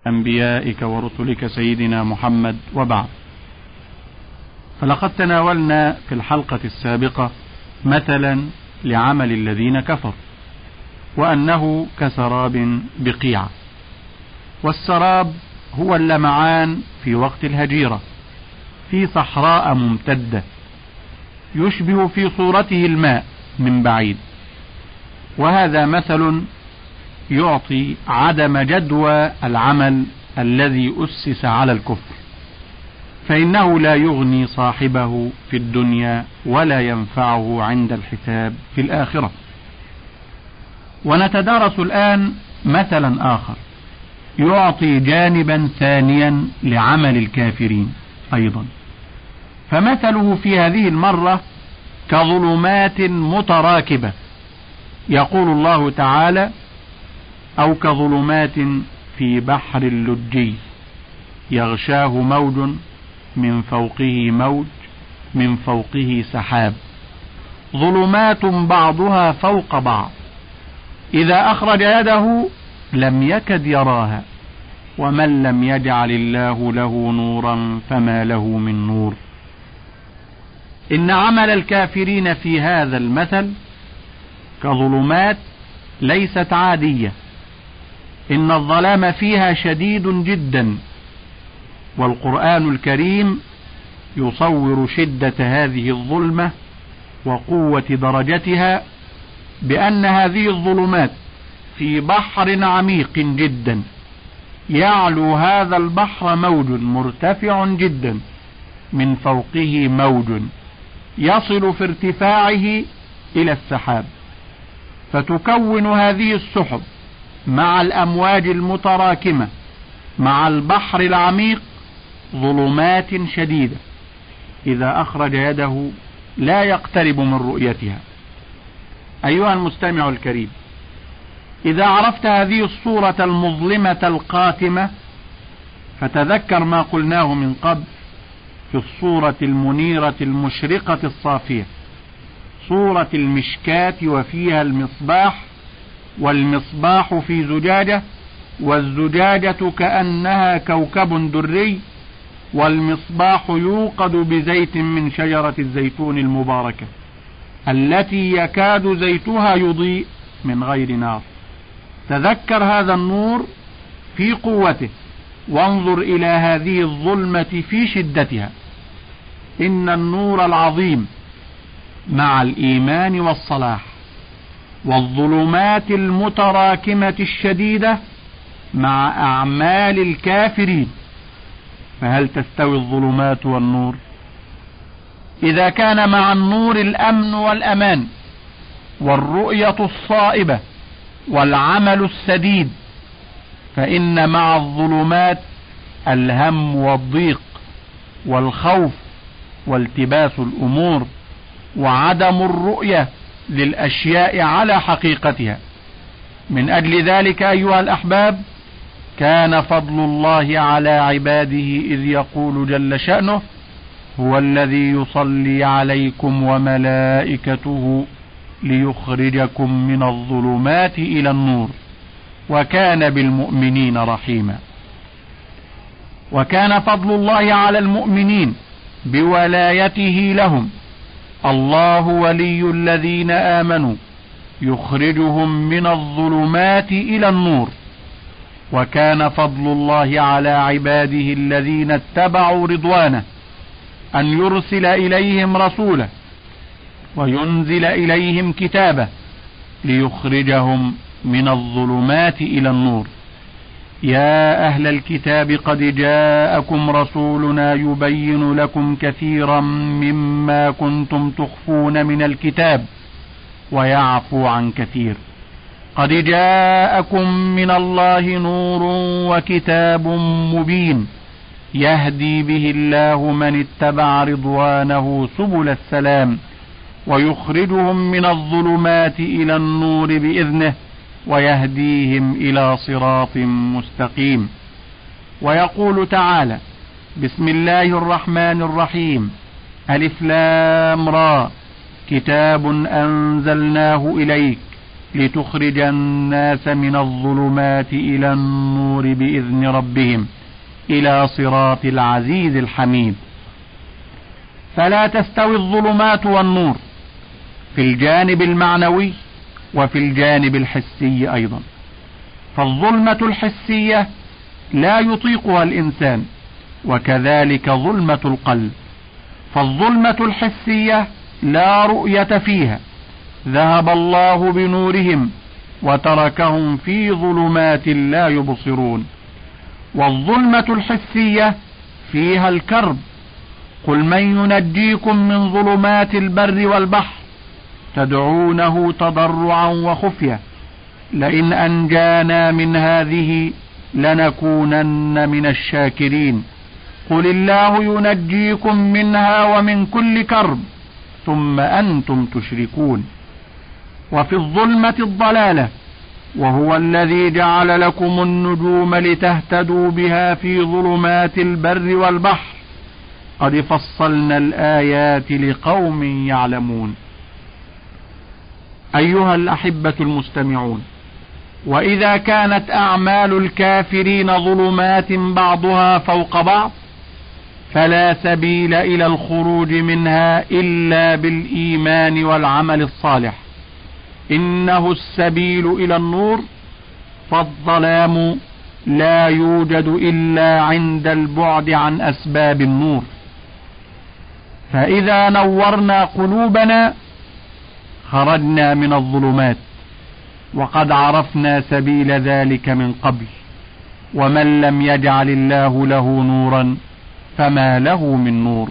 أنبيائك ورسلك سيدنا محمد، وبعد. فلقد تناولنا في الحلقة السابقة مثلا لعمل الذين كفروا، وأنه كسراب بقيعة، والسراب هو اللمعان في وقت الهجيرة في صحراء ممتدة يشبه في صورته الماء من بعيد، وهذا مثل يعطي عدم جدوى العمل الذي أسس على الكفر، فإنه لا يغني صاحبه في الدنيا ولا ينفعه عند الحساب في الآخرة. ونتدارس الآن مثلا آخر يعطي جانبا ثانيا لعمل الكافرين أيضا، فمثله في هذه المرة كظلمات متراكبة، يقول الله تعالى: أو كظلمات في بحر اللجي يغشاه موج من فوقه موج من فوقه سحاب، ظلمات بعضها فوق بعض إذا أخرج يده لم يكد يراها، ومن لم يجعل الله له نورا فما له من نور. إن عمل الكافرين في هذا المثل كظلمات ليست عادية، إن الظلام فيها شديد جدا، والقرآن الكريم يصور شدة هذه الظلمة وقوة درجتها بأن هذه الظلمات في بحر عميق جدا، يعلو هذا البحر موج مرتفع جدا من فوقه موج يصل في ارتفاعه إلى السحاب، فتكون هذه السحب مع الأمواج المتراكمة مع البحر العميق ظلمات شديدة، إذا أخرج يده لا يقترب من رؤيتها. أيها المستمع الكريم، إذا عرفت هذه الصورة المظلمة القاتمة فتذكر ما قلناه من قبل في الصورة المنيرة المشرقة الصافية، صورة المشكاة وفيها المصباح، والمصباح في زجاجة، والزجاجة كأنها كوكب دري، والمصباح يوقد بزيت من شجرة الزيتون المباركة التي يكاد زيتها يضيء من غير نار. تذكر هذا النور في قوته، وانظر إلى هذه الظلمة في شدتها. إن النور العظيم مع الإيمان والصلاح، والظلمات المتراكمة الشديدة مع أعمال الكافرين، فهل تستوي الظلمات والنور؟ إذا كان مع النور الأمن والأمان والرؤية الصائبة والعمل السديد، فإن مع الظلمات الهم والضيق والخوف والتباس الأمور وعدم الرؤية للأشياء على حقيقتها. من أجل ذلك أيها الأحباب، كان فضل الله على عباده إذ يقول جل شأنه: هو الذي يصلي عليكم وملائكته ليخرجكم من الظلمات إلى النور وكان بالمؤمنين رحيما. وكان فضل الله على المؤمنين بولايته لهم: الله ولي الذين آمنوا يخرجهم من الظلمات إلى النور. وكان فضل الله على عباده الذين اتبعوا رضوانه أن يرسل إليهم رسولا وينزل إليهم كتابا ليخرجهم من الظلمات إلى النور. يا أهل الكتاب قد جاءكم رسولنا يبين لكم كثيرا مما كنتم تخفون من الكتاب ويعفو عن كثير. قد جاءكم من الله نور وكتاب مبين يهدي به الله من اتبع رضوانه سبل السلام ويخرجهم من الظلمات إلى النور بإذنه ويهديهم إلى صراط مستقيم. ويقول تعالى: بسم الله الرحمن الرحيم، ألف لام را، كتاب أنزلناه إليك لتخرج الناس من الظلمات إلى النور بإذن ربهم إلى صراط العزيز الحميد. فلا تستوي الظلمات والنور في الجانب المعنوي وفي الجانب الحسي أيضا. فالظلمة الحسية لا يطيقها الإنسان، وكذلك ظلمة القلب. فالظلمة الحسية لا رؤية فيها، ذهب الله بنورهم وتركهم في ظلمات لا يبصرون. والظلمة الحسية فيها الكرب. قل من ينجيكم من ظلمات البر والبحر تدعونه تضرعا وخفية لئن أنجانا من هذه لنكونن من الشاكرين. قل الله ينجيكم منها ومن كل كرب ثم أنتم تشركون. وفي الظلمة الضلالة، وهو الذي جعل لكم النجوم لتهتدوا بها في ظلمات البر والبحر قد فصلنا الآيات لقوم يعلمون. أيها الأحبة المستمعون، وإذا كانت أعمال الكافرين ظلمات بعضها فوق بعض، فلا سبيل إلى الخروج منها إلا بالإيمان والعمل الصالح. إنه السبيل إلى النور، فالظلام لا يوجد إلا عند البعد عن أسباب النور. فإذا نورنا قلوبنا خرجنا من الظلمات، وقد عرفنا سبيل ذلك من قبل. ومن لم يجعل الله له نورا فما له من نور.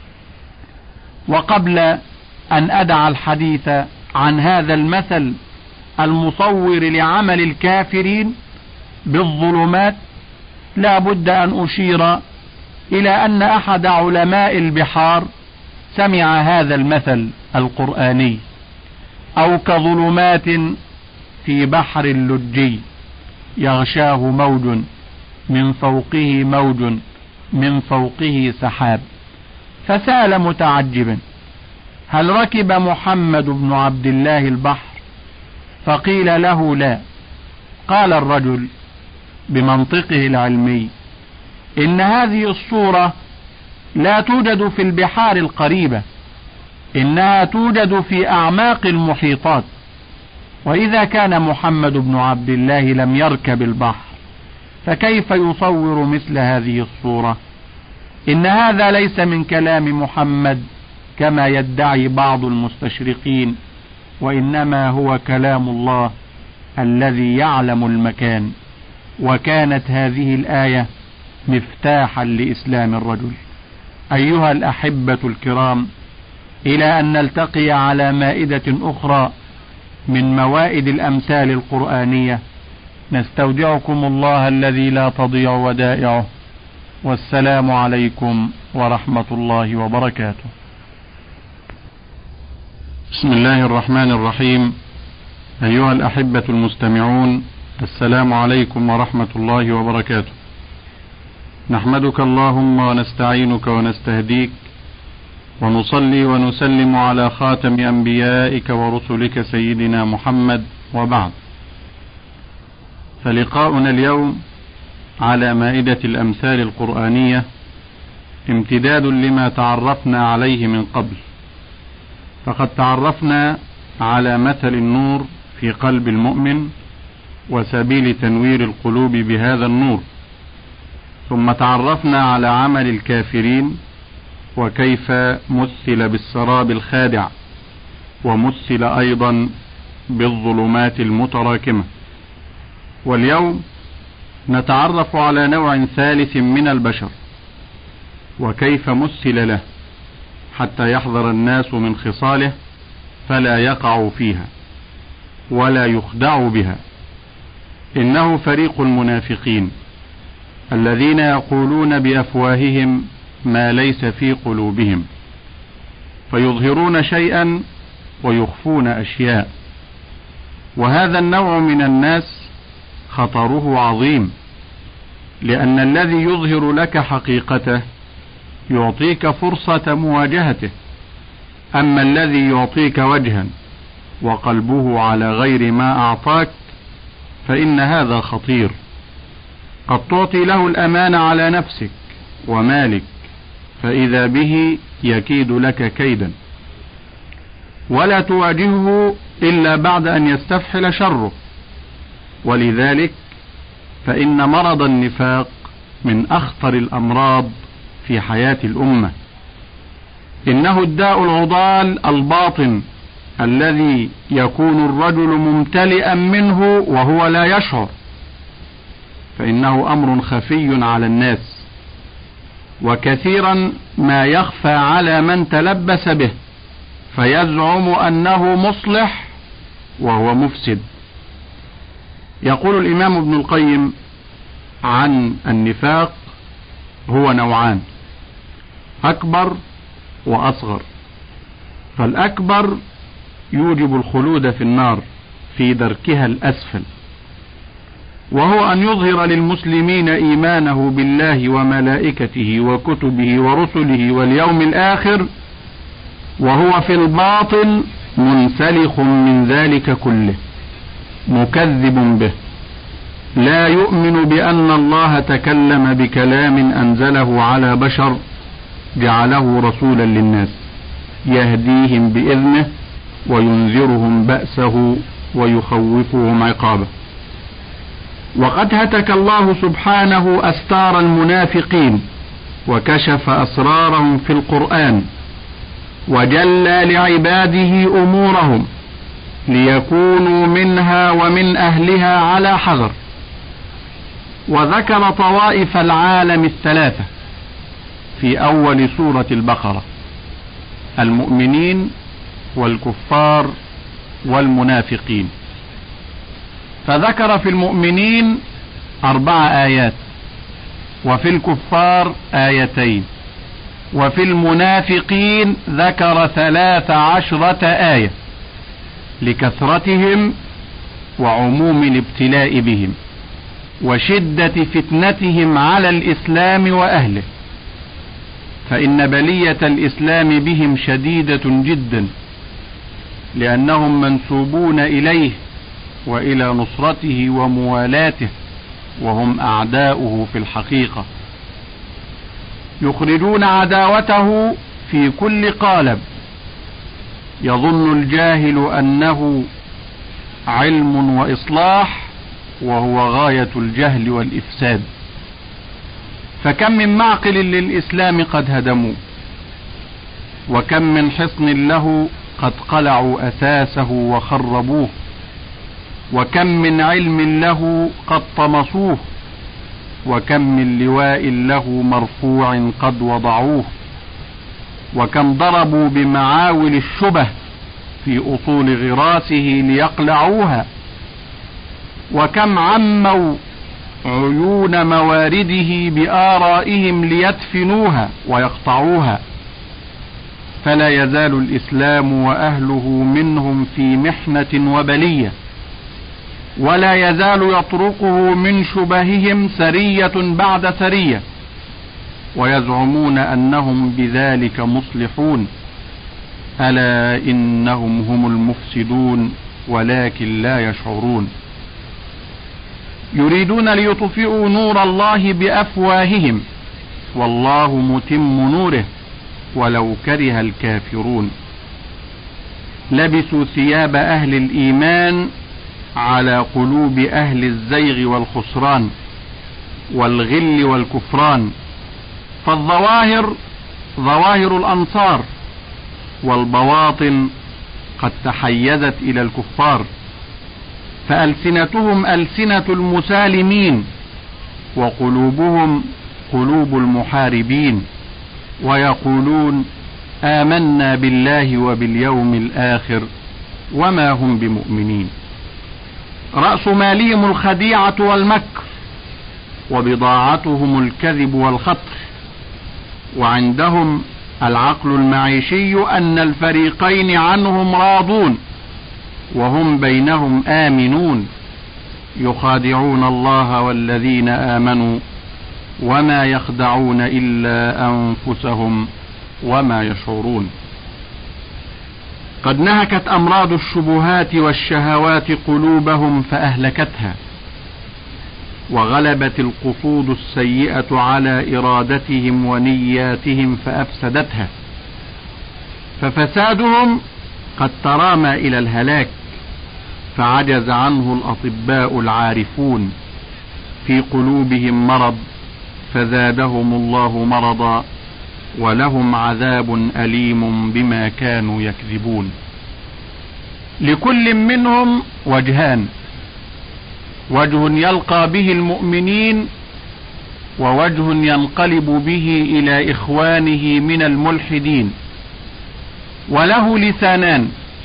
وقبل أن أدع الحديث عن هذا المثل المصور لعمل الكافرين بالظلمات، لا بد أن أشير إلى أن أحد علماء البحار سمع هذا المثل القرآني: أو كظلمات في بحر لجي يغشاه موج من فوقه موج من فوقه سحاب. فسأل متعجبا: هل ركب محمد بن عبد الله البحر؟ فقيل له: لا. قال الرجل بمنطقه العلمي: إن هذه الصورة لا توجد في البحار القريبة، إنها توجد في أعماق المحيطات. وإذا كان محمد بن عبد الله لم يركب البحر، فكيف يصور مثل هذه الصورة؟ إن هذا ليس من كلام محمد كما يدعي بعض المستشرقين، وإنما هو كلام الله الذي يعلم المكان. وكانت هذه الآية مفتاحا لإسلام الرجل. أيها الأحبة الكرام، إلى أن نلتقي على مائدة أخرى من موائد الأمثال القرآنية، نستودعكم الله الذي لا تضيع ودائعه، والسلام عليكم ورحمة الله وبركاته. بسم الله الرحمن الرحيم. أيها الأحبة المستمعون، السلام عليكم ورحمة الله وبركاته. نحمدك اللهم ونستعينك ونستهديك، ونصلي ونسلم على خاتم أنبيائك ورسلك سيدنا محمد، وبعد. فلقاؤنا اليوم على مائدة الأمثال القرآنية امتداد لما تعرفنا عليه من قبل. فقد تعرفنا على مثل النور في قلب المؤمن وسبيل تنوير القلوب بهذا النور، ثم تعرفنا على عمل الكافرين وكيف مثل بالسراب الخادع، ومثل أيضا بالظلمات المتراكمة. واليوم نتعرف على نوع ثالث من البشر وكيف مثل له حتى يحذر الناس من خصاله فلا يقعوا فيها ولا يخدعوا بها. إنه فريق المنافقين الذين يقولون بأفواههم ما ليس في قلوبهم، فيظهرون شيئا ويخفون أشياء. وهذا النوع من الناس خطره عظيم، لأن الذي يظهر لك حقيقته يعطيك فرصة مواجهته، أما الذي يعطيك وجها وقلبه على غير ما أعطاك، فإن هذا خطير. قد تعطي له الأمان على نفسك ومالك، فإذا به يكيد لك كيدا، ولا تواجهه إلا بعد أن يستفحل شره. ولذلك فإن مرض النفاق من أخطر الأمراض في حياة الأمة. إنه الداء العضال الباطن الذي يكون الرجل ممتلئا منه وهو لا يشعر، فإنه أمر خفي على الناس، وكثيرا ما يخفى على من تلبس به فيزعم أنه مصلح وهو مفسد. يقول الإمام ابن القيم عن النفاق: هو نوعان، أكبر وأصغر. فالأكبر يوجب الخلود في النار في دركها الأسفل، وهو أن يظهر للمسلمين إيمانه بالله وملائكته وكتبه ورسله واليوم الآخر، وهو في الباطن منسلخ من ذلك كله، مكذب به، لا يؤمن بأن الله تكلم بكلام أنزله على بشر جعله رسولا للناس يهديهم بإذنه وينذرهم بأسه ويخوفهم عقابه. وقد هتك الله سبحانه أستار المنافقين وكشف أسرارهم في القرآن، وجلى لعباده أمورهم ليكونوا منها ومن أهلها على حذر. وذكر طوائف العالم الثلاثة في أول سورة البقرة: المؤمنين والكفار والمنافقين. فذكر في المؤمنين 4 آيات، وفي الكفار 2، وفي المنافقين ذكر 13 آية، لكثرتهم وعموم الابتلاء بهم وشدة فتنتهم على الإسلام وأهله، فإن بلية الإسلام بهم شديدة جدا، لأنهم منسوبون إليه وإلى نصرته وموالاته، وهم أعداؤه في الحقيقة، يخرجون عداوته في كل قالب. يظن الجاهل أنه علم وإصلاح، وهو غاية الجهل والإفساد. فكم من معقل للإسلام قد هدموه، وكم من حصن له قد قلعوا أساسه وخربوه، وكم من علم له قد طمسوه، وكم من لواء له مرفوع قد وضعوه، وكم ضربوا بمعاول الشبه في أصول غراسه ليقلعوها، وكم عموا عيون موارده بآرائهم ليدفنوها ويقطعوها. فلا يزال الإسلام وأهله منهم في محنة وبلية، ولا يزال يطرقه من شبههم سرية بعد سرية، ويزعمون أنهم بذلك مصلحون. ألا إنهم هم المفسدون ولكن لا يشعرون. يريدون ليطفئوا نور الله بأفواههم، والله متم نوره ولو كره الكافرون. لبسوا ثياب أهل الإيمان على قلوب أهل الزيغ والخسران والغل والكفران. فالظواهر ظواهر الأنصار، والبواطن قد تحيزت إلى الكفار. فألسنتهم ألسنة المسالمين، وقلوبهم قلوب المحاربين، ويقولون آمنا بالله وباليوم الآخر وما هم بمؤمنين. رأس مالهم الخديعة والمكر، وبضاعتهم الكذب والخطر. وعندهم العقل المعيشي أن الفريقين عنهم راضون وهم بينهم آمنون، يخادعون الله والذين آمنوا وما يخدعون إلا أنفسهم وما يشعرون. قد نهكت أمراض الشبهات والشهوات قلوبهم فأهلكتها، وغلبت القصود السيئة على إرادتهم ونياتهم فأفسدتها، ففسادهم قد ترامى إلى الهلاك، فعجز عنه الأطباء العارفون، في قلوبهم مرض فزادهم الله مرضا، ولهم عذاب أليم بما كانوا يكذبون. لكل منهم وجهان، وجه يلقى به المؤمنين، ووجه ينقلب به إلى إخوانه من الملحدين، وله لسانان،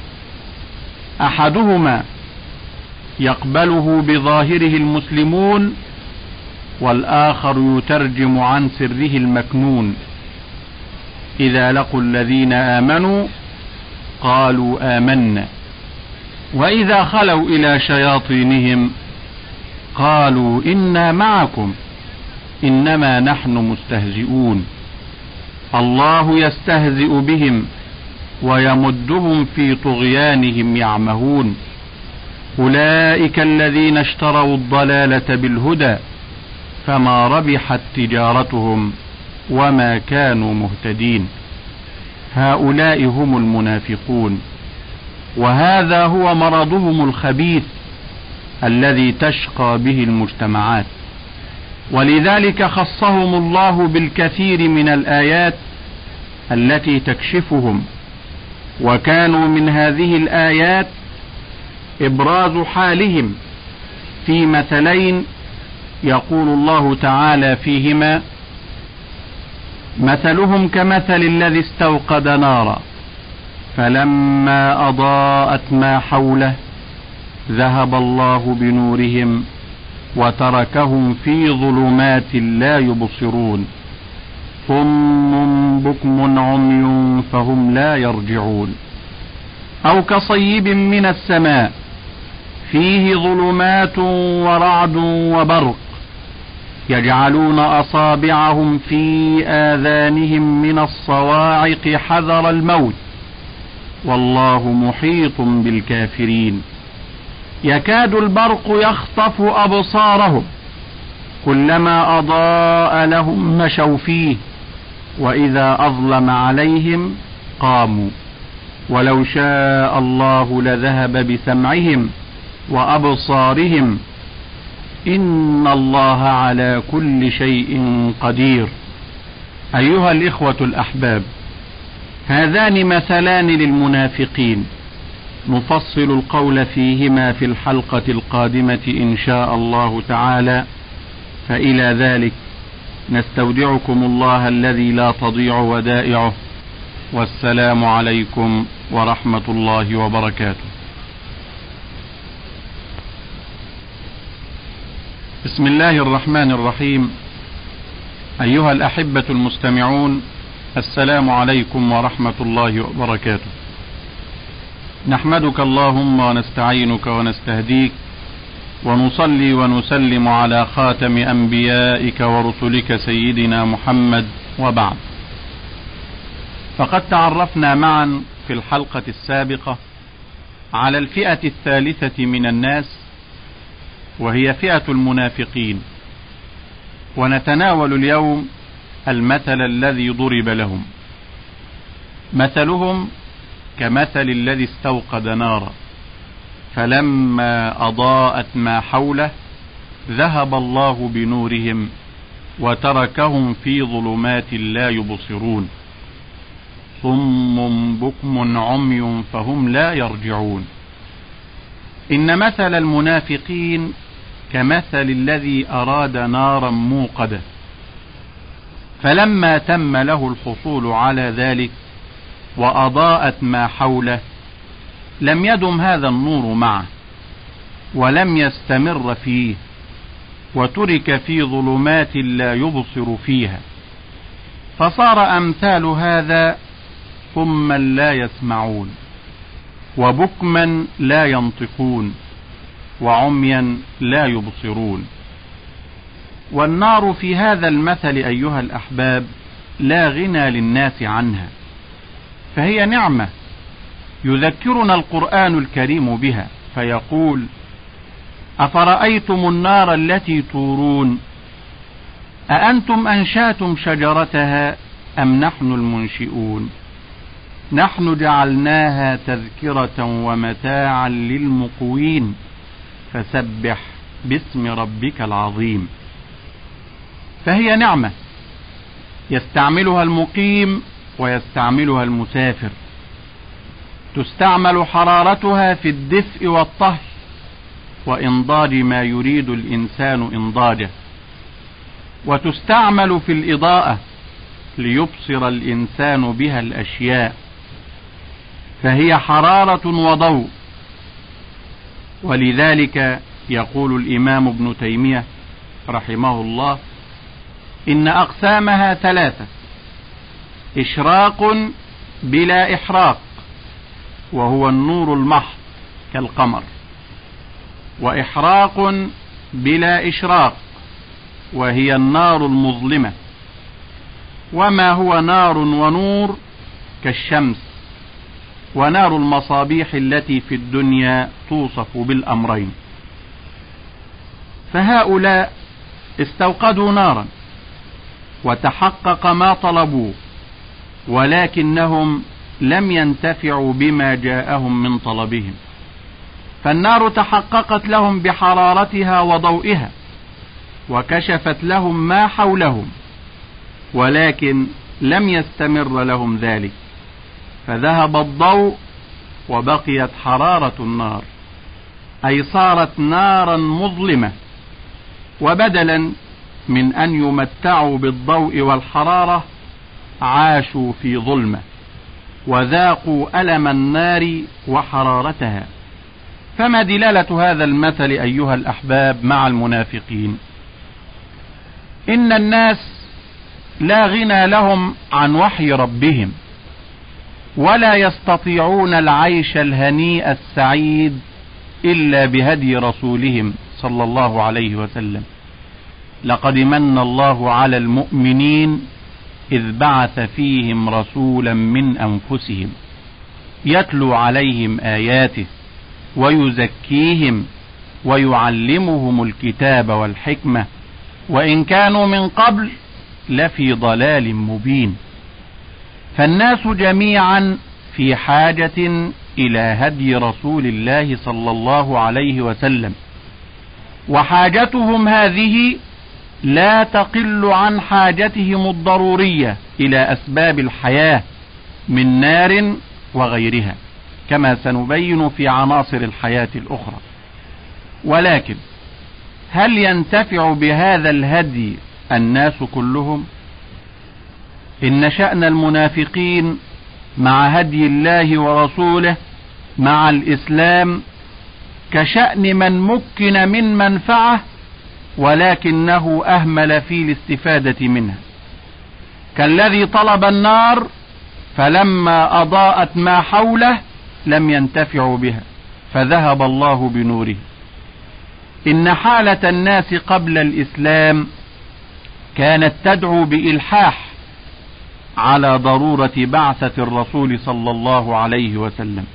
أحدهما يقبله بظاهره المسلمون، والآخر يترجم عن سره المكنون. إذا لقوا الذين آمنوا قالوا آمنا، وإذا خلوا إلى شياطينهم قالوا إنا معكم إنما نحن مستهزئون. الله يستهزئ بهم ويمدهم في طغيانهم يعمهون. أولئك الذين اشتروا الضلالة بالهدى فما ربحت تجارتهم وما كانوا مهتدين. هؤلاء هم المنافقون، وهذا هو مرضهم الخبيث الذي تشقى به المجتمعات، ولذلك خصهم الله بالكثير من الآيات التي تكشفهم. وكانوا من هذه الآيات إبراز حالهم في مثلين يقول الله تعالى فيهما: مثلهم كمثل الذي استوقد نارا فلما أضاءت ما حوله ذهب الله بنورهم وتركهم في ظلمات لا يبصرون، صم بكم عمي فهم لا يرجعون. أو كصيب من السماء فيه ظلمات ورعد وبرق يجعلون أصابعهم في آذانهم من الصواعق حذر الموت والله محيط بالكافرين. يكاد البرق يخطف أبصارهم كلما أضاء لهم مشوا فيه وإذا أظلم عليهم قاموا ولو شاء الله لذهب بسمعهم وأبصارهم إن الله على كل شيء قدير. أيها الإخوة الأحباب، هذان مثلان للمنافقين، نفصل القول فيهما في الحلقة القادمة إن شاء الله تعالى، فإلى ذلك نستودعكم الله الذي لا تضيع ودائعه، والسلام عليكم ورحمة الله وبركاته. بسم الله الرحمن الرحيم. أيها الأحبة المستمعون، السلام عليكم ورحمة الله وبركاته. نحمدك اللهم ونستعينك ونستهديك ونصلي ونسلم على خاتم أنبيائك ورسلك سيدنا محمد، وبعد. فقد تعرفنا معا في الحلقة السابقة على الفئة الثالثة من الناس، وهي فئة المنافقين، ونتناول اليوم المثل الذي ضرب لهم. مثلهم كمثل الذي استوقد نارا فلما أضاءت ما حوله ذهب الله بنورهم وتركهم في ظلمات لا يبصرون، صم بكم عمي فهم لا يرجعون. إن مثل المنافقين كمثل الذي أراد نارا موقدة، فلما تم له الحصول على ذلك وأضاءت ما حوله لم يدم هذا النور معه ولم يستمر فيه، وترك في ظلمات لا يبصر فيها، فصار أمثال هذا صما لا يسمعون، وبكما لا ينطقون، وعميا لا يبصرون. والنار في هذا المثل أيها الأحباب لا غنى للناس عنها، فهي نعمة يذكرنا القرآن الكريم بها فيقول: أفرأيتم النار التي تورون أأنتم أنشأتم شجرتها أم نحن المنشئون نحن جعلناها تذكرة ومتاعا للمقوين فسبح باسم ربك العظيم. فهي نعمة يستعملها المقيم ويستعملها المسافر. تستعمل حرارتها في الدفء والطهي وإنضاج ما يريد الإنسان إنضاجه، وتستعمل في الإضاءة ليبصر الإنسان بها الأشياء، فهي حرارة وضوء. ولذلك يقول الإمام ابن تيمية رحمه الله: إن أقسامها ثلاثة: إشراق بلا إحراق وهو النور المحض كالقمر، وإحراق بلا إشراق وهي النار المظلمة، وما هو نار ونور كالشمس، ونار المصابيح التي في الدنيا توصف بالأمرين. فهؤلاء استوقدوا نارا وتحقق ما طلبوه، ولكنهم لم ينتفعوا بما جاءهم من طلبهم، فالنار تحققت لهم بحرارتها وضوئها وكشفت لهم ما حولهم، ولكن لم يستمر لهم ذلك، فذهب الضوء وبقيت حرارة النار، أي صارت نارا مظلمة. وبدلا من أن يمتعوا بالضوء والحرارة عاشوا في ظلمة وذاقوا ألم النار وحرارتها. فما دلالة هذا المثل أيها الأحباب مع المنافقين؟ إن الناس لا غنى لهم عن وحي ربهم، ولا يستطيعون العيش الهنيء السعيد إلا بهدي رسولهم صلى الله عليه وسلم. لقد من الله على المؤمنين إذ بعث فيهم رسولا من أنفسهم يتلو عليهم آياته ويزكيهم ويعلمهم الكتاب والحكمة وإن كانوا من قبل لفي ضلال مبين. فالناس جميعا في حاجة إلى هدي رسول الله صلى الله عليه وسلم، وحاجتهم هذه لا تقل عن حاجتهم الضرورية إلى أسباب الحياة من نار وغيرها، كما سنبين في عناصر الحياة الأخرى. ولكن هل ينتفع بهذا الهدي الناس كلهم؟ إن شأن المنافقين مع هدي الله ورسوله مع الإسلام كشأن من مكن من منفعة ولكنه أهمل في الاستفادة منها، كالذي طلب النار فلما أضاءت ما حوله لم ينتفعوا بها فذهب الله بنوره. إن حالة الناس قبل الإسلام كانت تدعو بإلحاح على ضرورة بعثة الرسول صلى الله عليه وسلم،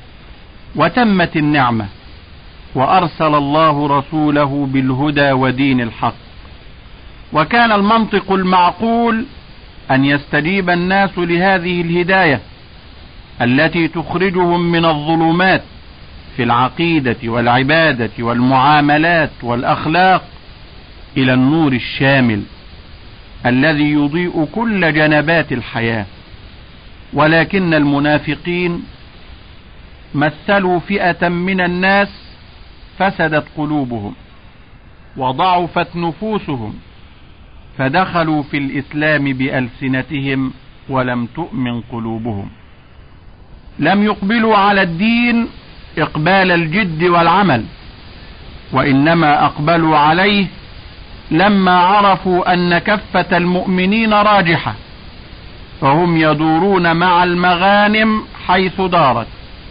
وتمت النعمة وأرسل الله رسوله بالهدى ودين الحق، وكان المنطق المعقول أن يستجيب الناس لهذه الهداية التي تخرجهم من الظلمات في العقيدة والعبادة والمعاملات والأخلاق إلى النور الشامل الذي يضيء كل جنبات الحياة. ولكن المنافقين مثلوا فئة من الناس فسدت قلوبهم وضعفت نفوسهم فدخلوا في الإسلام بألسنتهم ولم تؤمن قلوبهم، لم يقبلوا على الدين إقبال الجد والعمل، وإنما أقبلوا عليه لما عرفوا أن كفة المؤمنين راجحة، فهم يدورون مع المغانم حيث دارت،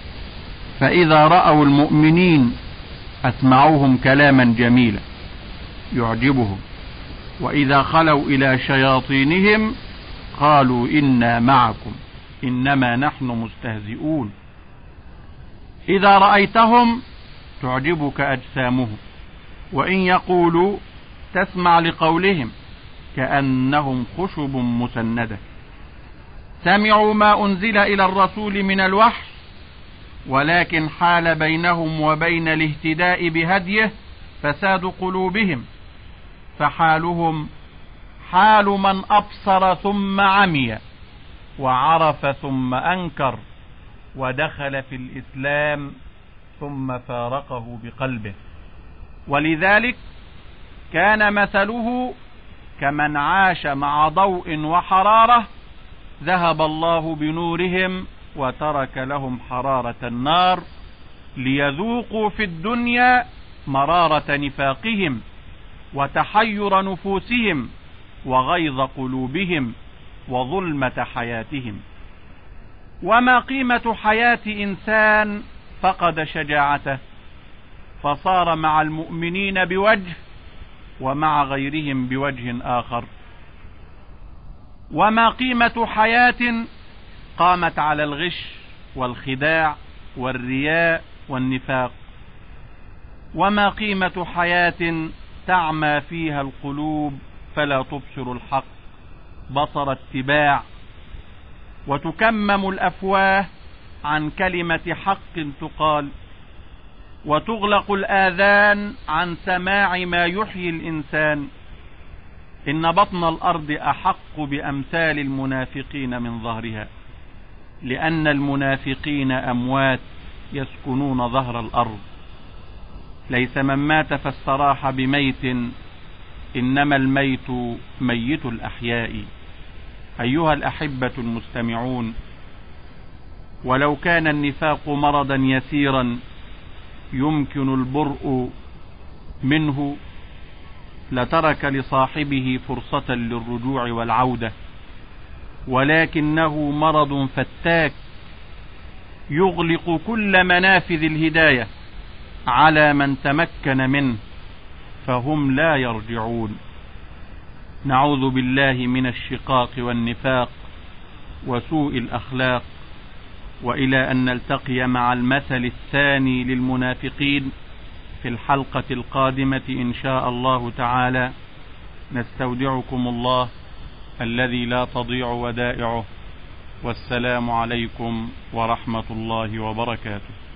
فإذا رأوا المؤمنين أسمعوهم كلاما جميلا يعجبهم، وإذا خلوا إلى شياطينهم قالوا إنا معكم إنما نحن مستهزئون. إذا رأيتهم تعجبك أجسامهم، وإن يقولوا تسمع لقولهم كأنهم خشب مسندة. سمعوا ما أنزل إلى الرسول من الوحي، ولكن حال بينهم وبين الاهتداء بهديه فساد قلوبهم، فحالهم حال من أبصر ثم عمي، وعرف ثم أنكر، ودخل في الإسلام ثم فارقه بقلبه. ولذلك كان مثله كمن عاش مع ضوء وحرارة ذهب الله بنورهم وترك لهم حرارة النار، ليذوقوا في الدنيا مرارة نفاقهم وتحير نفوسهم وغيظ قلوبهم وظلمة حياتهم. وما قيمة حياة إنسان فقد شجاعته فصار مع المؤمنين بوجه ومع غيرهم بوجه آخر؟ وما قيمة حياة قامت على الغش والخداع والرياء والنفاق؟ وما قيمة حياة تعمى فيها القلوب فلا تبصر الحق بصر اتباع، وتكمم الأفواه عن كلمة حق تقال، وتغلق الآذان عن سماع ما يحيي الإنسان؟ إن بطن الأرض أحق بأمثال المنافقين من ظهرها، لأن المنافقين أموات يسكنون ظهر الأرض. ليس من مات فاستراح بميت، إنما الميت ميت الأحياء. أيها الأحبة المستمعون، ولو كان النفاق مرضا يسيرا يمكن البرء منه لترك لصاحبه فرصة للرجوع والعودة، ولكنه مرض فتاك يغلق كل منافذ الهداية على من تمكن منه، فهم لا يرجعون. نعوذ بالله من الشقاق والنفاق وسوء الأخلاق. وإلى أن نلتقي مع المثل الثاني للمنافقين في الحلقة القادمة إن شاء الله تعالى، نستودعكم الله الذي لا تضيع ودائعه، والسلام عليكم ورحمة الله وبركاته.